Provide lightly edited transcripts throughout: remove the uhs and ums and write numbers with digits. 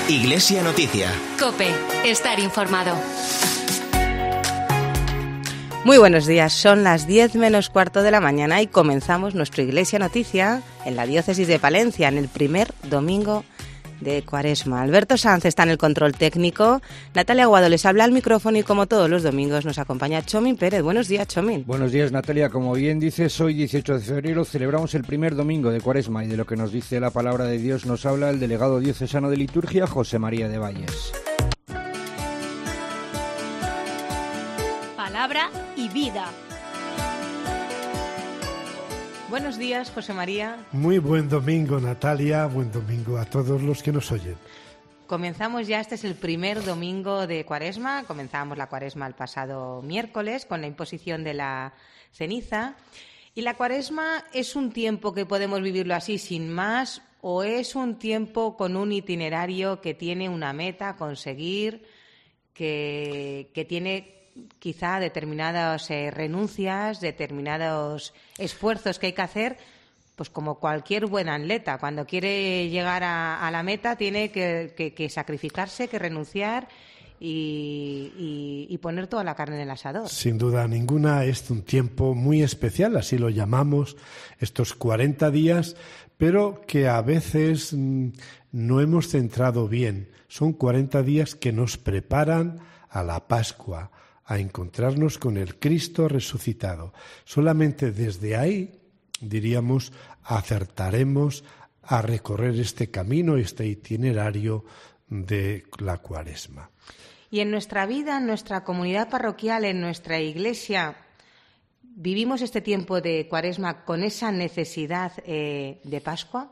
Iglesia Noticia. COPE. Estar informado. Muy buenos días, son las 10 menos cuarto de la mañana y comenzamos nuestra Iglesia Noticia en la diócesis de Palencia, en el primer domingo de Cuaresma. Alberto Sanz está en el control técnico, Natalia Aguado les habla al micrófono y como todos los domingos nos acompaña Chomin Pérez. Buenos días, Chomin. Buenos días, Natalia. Como bien dices, hoy 18 de febrero celebramos el primer domingo de Cuaresma y de lo que nos dice la palabra de Dios nos habla el delegado diocesano de liturgia, José María de Valles. Palabra y vida. Buenos días, José María. Muy buen domingo, Natalia. Buen domingo a todos los que nos oyen. Comenzamos ya, este es el primer domingo de Cuaresma. Comenzamos la Cuaresma el pasado miércoles con la imposición de la ceniza. ¿Y la Cuaresma es un tiempo que podemos vivirlo así sin más o es un tiempo con un itinerario que tiene una meta a conseguir, que tiene quizá determinadas renuncias, determinados esfuerzos que hay que hacer, pues como cualquier buen atleta, cuando quiere llegar a la meta tiene que sacrificarse, que renunciar y poner toda la carne en el asador? Sin duda ninguna, es un tiempo muy especial, así lo llamamos, estos 40 días, pero que a veces no hemos centrado bien. Son 40 días que nos preparan a la Pascua, a encontrarnos con el Cristo resucitado. Solamente desde ahí, diríamos, acertaremos a recorrer este camino, este itinerario de la Cuaresma. Y en nuestra vida, en nuestra comunidad parroquial, en nuestra iglesia, ¿vivimos este tiempo de Cuaresma con esa necesidad de Pascua?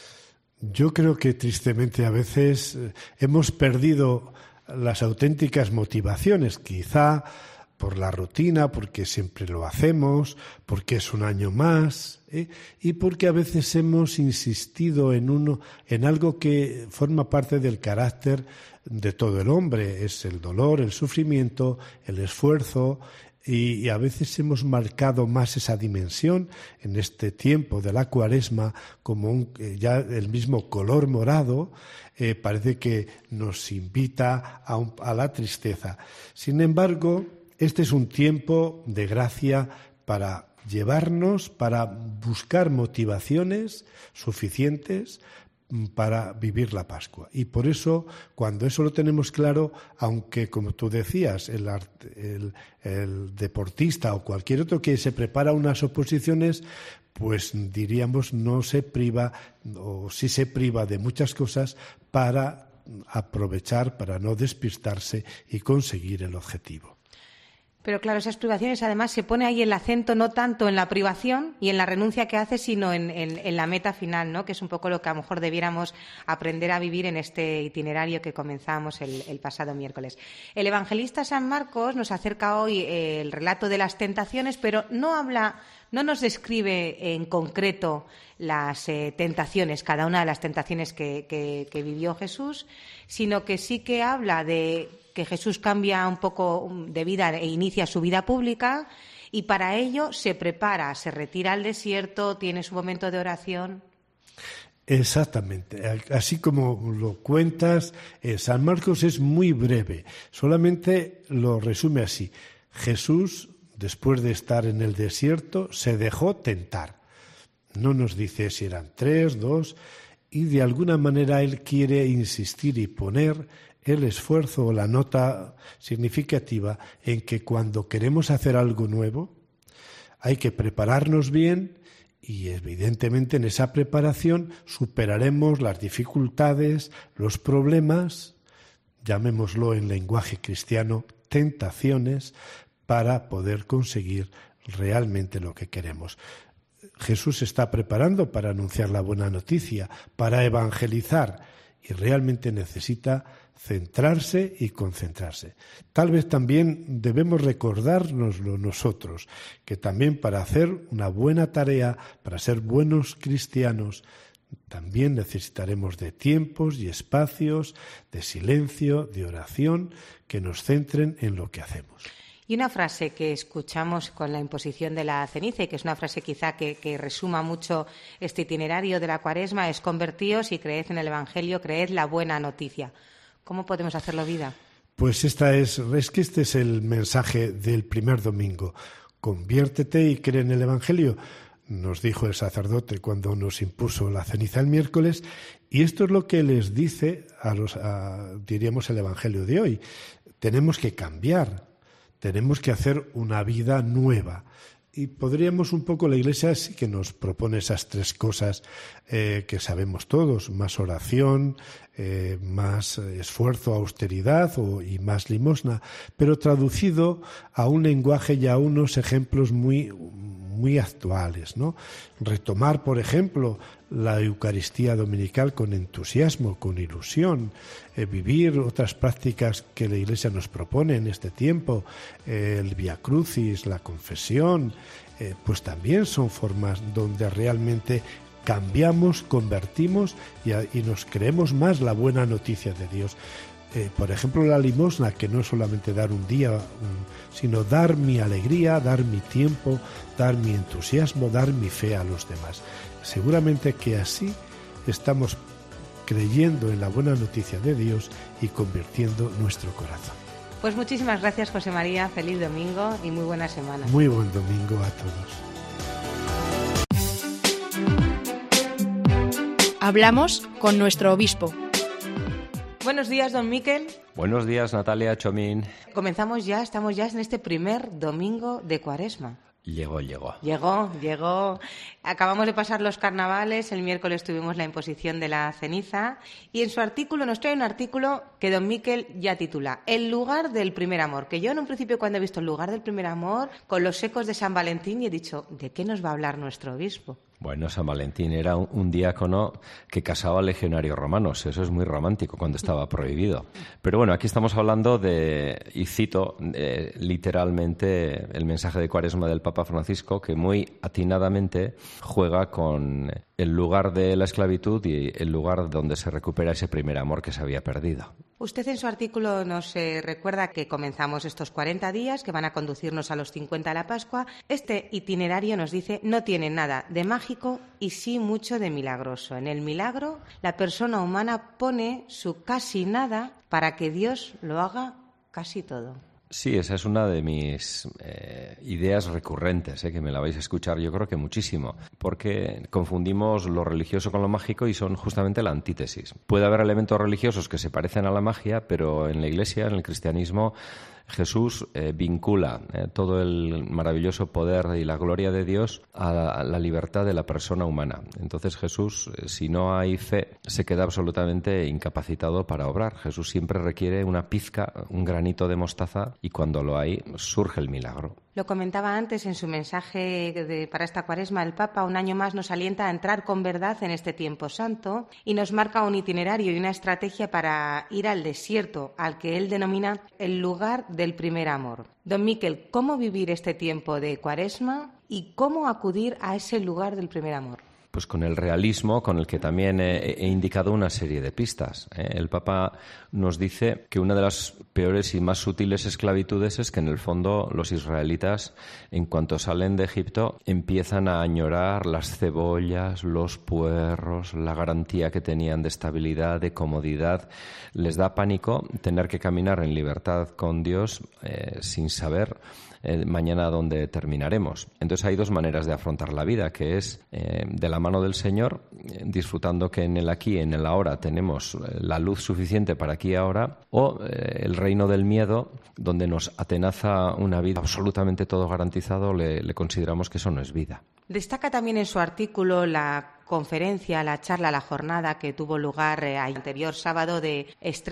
Yo creo que tristemente a veces hemos perdido las auténticas motivaciones, quizá por la rutina, porque siempre lo hacemos, porque es un año más, y porque a veces hemos insistido en algo que forma parte del carácter de todo el hombre, es el dolor, el sufrimiento, el esfuerzo, y a veces hemos marcado más esa dimensión en este tiempo de la Cuaresma como ya el mismo color morado parece que nos invita a la tristeza. Sin embargo, este es un tiempo de gracia para llevarnos, para buscar motivaciones suficientes para vivir la Pascua. Y por eso, cuando eso lo tenemos claro, aunque, como tú decías, el deportista o cualquier otro que se prepara unas oposiciones, pues diríamos no se priva, o sí se priva de muchas cosas para aprovechar, para no despistarse y conseguir el objetivo. Pero claro, esas privaciones además se pone ahí el acento no tanto en la privación y en la renuncia que hace, sino en la meta final, ¿no? Que es un poco lo que a lo mejor debiéramos aprender a vivir en este itinerario que comenzamos el pasado miércoles. El evangelista San Marcos nos acerca hoy el relato de las tentaciones, pero no nos describe en concreto las tentaciones, cada una de las tentaciones que vivió Jesús, sino que sí que habla de que Jesús cambia un poco de vida e inicia su vida pública y para ello se prepara, se retira al desierto, tiene su momento de oración. Exactamente, así como lo cuentas, San Marcos es muy breve, solamente lo resume así. Jesús, después de estar en el desierto, se dejó tentar. No nos dice si eran 3, 2, y de alguna manera él quiere insistir y poner el esfuerzo o la nota significativa en que cuando queremos hacer algo nuevo hay que prepararnos bien y evidentemente en esa preparación superaremos las dificultades, los problemas, llamémoslo en lenguaje cristiano, tentaciones, para poder conseguir realmente lo que queremos. Jesús se está preparando para anunciar la buena noticia, para evangelizar y realmente necesita centrarse y concentrarse. Tal vez también debemos recordárnoslo nosotros, que también para hacer una buena tarea, para ser buenos cristianos, también necesitaremos de tiempos y espacios, de silencio, de oración, que nos centren en lo que hacemos. Y una frase que escuchamos con la imposición de la ceniza y que es una frase quizá que resuma mucho este itinerario de la Cuaresma es: convertíos y creed en el Evangelio, creed la buena noticia. ¿Cómo podemos hacerlo vida? Pues este es el mensaje del primer domingo. Conviértete y cree en el Evangelio, nos dijo el sacerdote cuando nos impuso la ceniza el miércoles, y esto es lo que les dice diríamos, el Evangelio de hoy. Tenemos que cambiar, tenemos que hacer una vida nueva. Y podríamos un poco, la Iglesia sí que nos propone esas tres cosas que sabemos todos: más oración, más esfuerzo, austeridad y más limosna, pero traducido a un lenguaje y a unos ejemplos muy actuales, ¿no? Retomar, por ejemplo, la Eucaristía dominical con entusiasmo, con ilusión, vivir otras prácticas que la Iglesia nos propone en este tiempo, el Vía Crucis, la confesión, pues también son formas donde realmente cambiamos, convertimos y nos creemos más la buena noticia de Dios. Por ejemplo, la limosna, que no es solamente dar un día, sino dar mi alegría, dar mi tiempo, dar mi entusiasmo, dar mi fe a los demás. Seguramente que así estamos creyendo en la buena noticia de Dios y convirtiendo nuestro corazón. Pues muchísimas gracias, José María. Feliz domingo y muy buena semana. Muy buen domingo a todos. Hablamos con nuestro obispo. Buenos días, don Miquel. Buenos días, Natalia Chomín. Estamos ya en este primer domingo de Cuaresma. Llegó. Llegó. Acabamos de pasar los carnavales, el miércoles tuvimos la imposición de la ceniza y en su artículo nos trae un artículo que don Miquel ya titula El lugar del primer amor, que yo en un principio cuando he visto el lugar del primer amor con los ecos de San Valentín y he dicho, ¿de qué nos va a hablar nuestro obispo? Bueno, San Valentín era un diácono que casaba legionarios romanos. Eso es muy romántico cuando estaba prohibido. Pero bueno, aquí estamos hablando y cito literalmente el mensaje de Cuaresma del Papa Francisco, que muy atinadamente juega con el lugar de la esclavitud y el lugar donde se recupera ese primer amor que se había perdido. Usted en su artículo nos recuerda que comenzamos estos 40 días que van a conducirnos a los 50 de la Pascua. Este itinerario, nos dice, no tiene nada de mágico y sí mucho de milagroso. En el milagro, la persona humana pone su casi nada para que Dios lo haga casi todo. Sí, esa es una de mis ideas recurrentes, que me la vais a escuchar yo creo que muchísimo, porque confundimos lo religioso con lo mágico y son justamente la antítesis. Puede haber elementos religiosos que se parecen a la magia, pero en la Iglesia, en el cristianismo, Jesús vincula todo el maravilloso poder y la gloria de Dios a la libertad de la persona humana. Entonces Jesús, si no hay fe, se queda absolutamente incapacitado para obrar. Jesús siempre requiere una pizca, un granito de mostaza, y cuando lo hay, surge el milagro. Lo comentaba antes en su mensaje para esta Cuaresma, el Papa un año más nos alienta a entrar con verdad en este tiempo santo y nos marca un itinerario y una estrategia para ir al desierto, al que él denomina el lugar del primer amor. Don Miquel, ¿cómo vivir este tiempo de Cuaresma y cómo acudir a ese lugar del primer amor? Pues con el realismo con el que también he indicado una serie de pistas. El Papa nos dice que una de las peores y más sutiles esclavitudes es que en el fondo los israelitas, en cuanto salen de Egipto, empiezan a añorar las cebollas, los puerros, la garantía que tenían de estabilidad, de comodidad. Les da pánico tener que caminar en libertad con Dios sin saber mañana dónde terminaremos. Entonces hay dos maneras de afrontar la vida, que es de la mano del Señor, disfrutando que en el aquí, en el ahora, tenemos la luz suficiente para aquí y ahora, o el reino del miedo, donde nos atenaza una vida absolutamente todo garantizado, le consideramos que eso no es vida. Destaca también en su artículo la conferencia, la charla, la jornada que tuvo lugar el anterior sábado de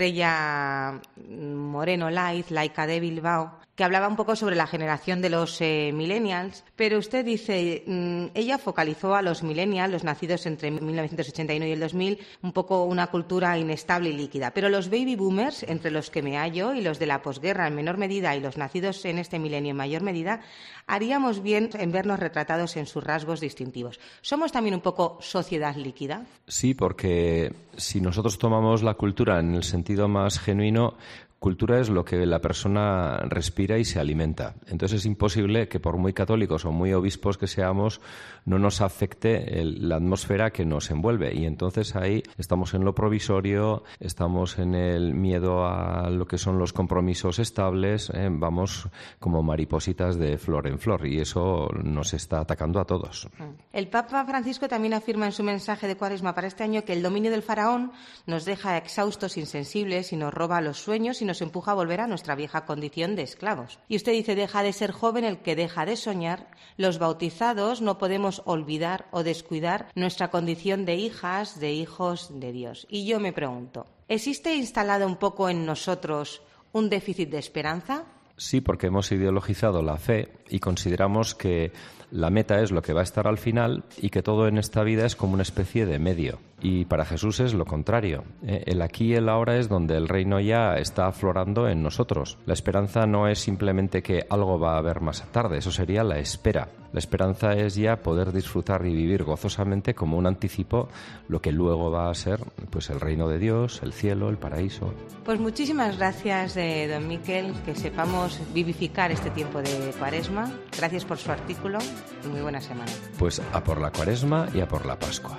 Estrella Moreno Laiz, laica de Bilbao, que hablaba un poco sobre la generación de los millennials, pero usted dice, ella focalizó a los millennials, los nacidos entre 1981 y el 2000, un poco una cultura inestable y líquida, pero los baby boomers, entre los que me hallo, y los de la posguerra en menor medida y los nacidos en este milenio en mayor medida, haríamos bien en vernos retratados en sus rasgos distintivos. ¿Somos también un poco sociedad líquida? Sí, porque si nosotros tomamos la cultura en el sentido más genuino, Cultura es lo que la persona respira y se alimenta. Entonces es imposible que por muy católicos o muy obispos que seamos no nos afecte la atmósfera que nos envuelve. Y entonces ahí estamos en lo provisorio, estamos en el miedo a lo que son los compromisos estables, vamos como maripositas de flor en flor y eso nos está atacando a todos. El Papa Francisco también afirma en su mensaje de Cuaresma para este año que el dominio del faraón nos deja exhaustos, insensibles y nos roba los sueños y nos empuja a volver a nuestra vieja condición de esclavos. Y usted dice, deja de ser joven el que deja de soñar. Los bautizados no podemos olvidar o descuidar nuestra condición de hijas, de hijos de Dios. Y yo me pregunto, ¿existe instalado un poco en nosotros un déficit de esperanza? Sí, porque hemos ideologizado la fe y consideramos que la meta es lo que va a estar al final y que todo en esta vida es como una especie de medio. Y para Jesús es lo contrario. El aquí y el ahora es donde el reino ya está aflorando en nosotros. La esperanza no es simplemente que algo va a haber más tarde, eso sería la espera. La esperanza es ya poder disfrutar y vivir gozosamente como un anticipo lo que luego va a ser pues el reino de Dios, el cielo, el paraíso. Pues muchísimas gracias, don Miquel, que sepamos vivificar este tiempo de Cuaresma. Gracias por su artículo y muy buena semana. Pues a por la Cuaresma y a por la Pascua.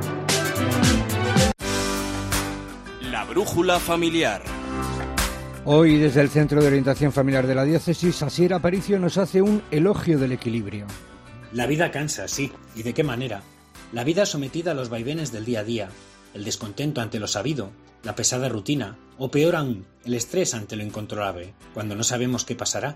La brújula familiar. Hoy, desde el Centro de Orientación Familiar de la Diócesis, Asier Aparicio nos hace un elogio del equilibrio. La vida cansa, sí, ¿y de qué manera? La vida sometida a los vaivenes del día a día, el descontento ante lo sabido, la pesada rutina, o peor aún, el estrés ante lo incontrolable, cuando no sabemos qué pasará.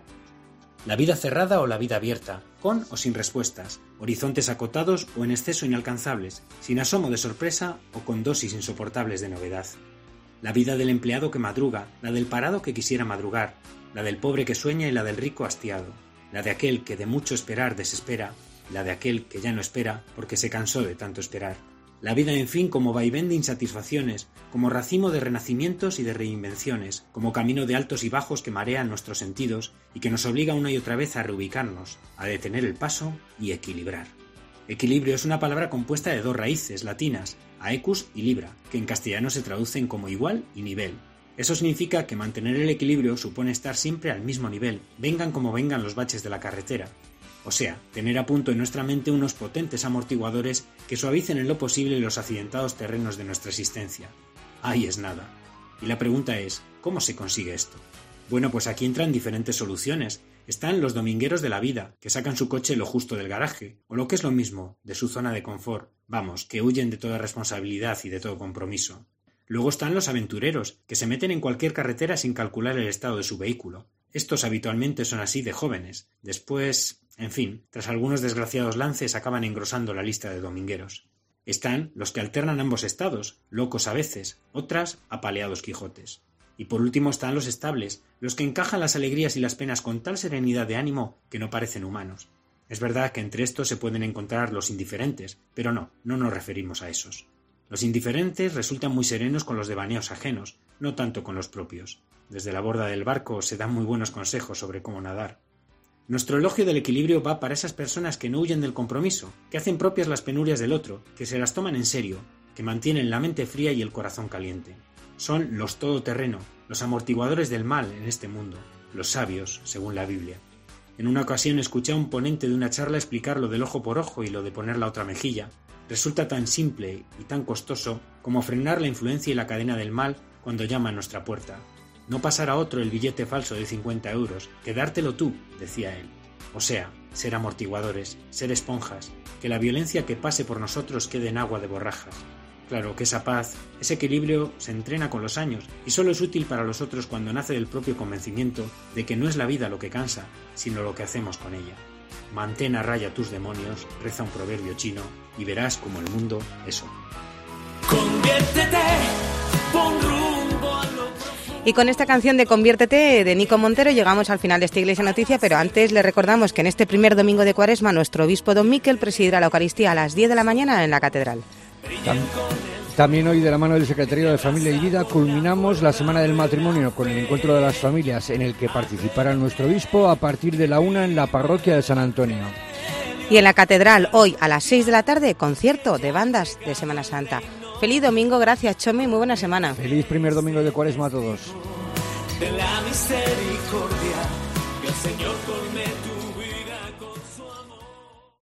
La vida cerrada o la vida abierta, con o sin respuestas, horizontes acotados o en exceso inalcanzables, sin asomo de sorpresa o con dosis insoportables de novedad. La vida del empleado que madruga, la del parado que quisiera madrugar, la del pobre que sueña y la del rico hastiado, la de aquel que de mucho esperar desespera, la de aquel que ya no espera porque se cansó de tanto esperar. La vida, en fin, como vaivén de insatisfacciones, como racimo de renacimientos y de reinvenciones, como camino de altos y bajos que marean nuestros sentidos y que nos obliga una y otra vez a reubicarnos, a detener el paso y equilibrar. Equilibrio es una palabra compuesta de dos raíces latinas, aequus y libra, que en castellano se traducen como igual y nivel. Eso significa que mantener el equilibrio supone estar siempre al mismo nivel, vengan como vengan los baches de la carretera. O sea, tener a punto en nuestra mente unos potentes amortiguadores que suavicen en lo posible los accidentados terrenos de nuestra existencia. Ahí es nada. Y la pregunta es, ¿cómo se consigue esto? Bueno, pues aquí entran diferentes soluciones. Están los domingueros de la vida, que sacan su coche lo justo del garaje, o lo que es lo mismo, de su zona de confort. Vamos, que huyen de toda responsabilidad y de todo compromiso. Luego están los aventureros, que se meten en cualquier carretera sin calcular el estado de su vehículo. Estos habitualmente son así de jóvenes. Después, en fin, tras algunos desgraciados lances acaban engrosando la lista de domingueros. Están los que alternan ambos estados, locos a veces, otras apaleados Quijotes. Y por último están los estables, los que encajan las alegrías y las penas con tal serenidad de ánimo que no parecen humanos. Es verdad que entre estos se pueden encontrar los indiferentes, pero no nos referimos a esos. Los indiferentes resultan muy serenos con los devaneos ajenos, no tanto con los propios. Desde la borda del barco se dan muy buenos consejos sobre cómo nadar. Nuestro elogio del equilibrio va para esas personas que no huyen del compromiso, que hacen propias las penurias del otro, que se las toman en serio, que mantienen la mente fría y el corazón caliente. Son los todoterreno, los amortiguadores del mal en este mundo, los sabios, según la Biblia. En una ocasión escuché a un ponente de una charla explicar lo del ojo por ojo y lo de poner la otra mejilla. Resulta tan simple y tan costoso como frenar la influencia y la cadena del mal cuando llama a nuestra puerta. No pasar a otro el billete falso de 50 euros, quedártelo tú, decía él. O sea, ser amortiguadores, ser esponjas, que la violencia que pase por nosotros quede en agua de borrajas. Claro que esa paz, ese equilibrio se entrena con los años y solo es útil para los otros cuando nace del propio convencimiento de que no es la vida lo que cansa, sino lo que hacemos con ella. Mantén a raya tus demonios, reza un proverbio chino y verás como el mundo es otro. Conviértete, pon rumbo a lo profundo. Y con esta canción de Conviértete de Nico Montero llegamos al final de esta Iglesia Noticia, pero antes le recordamos que en este primer domingo de Cuaresma nuestro obispo don Miquel presidirá la Eucaristía a las 10 de la mañana en la Catedral. También hoy, de la mano del Secretariado de Familia y Vida, culminamos la Semana del Matrimonio con el Encuentro de las Familias, en el que participará nuestro obispo a partir de la 1 en la parroquia de San Antonio. Y en la Catedral, hoy a las 6 de la tarde, concierto de bandas de Semana Santa. Feliz domingo, gracias Chomi, muy buena semana. Feliz primer domingo de Cuaresma a todos. de la misericordia, que el Señor colme tu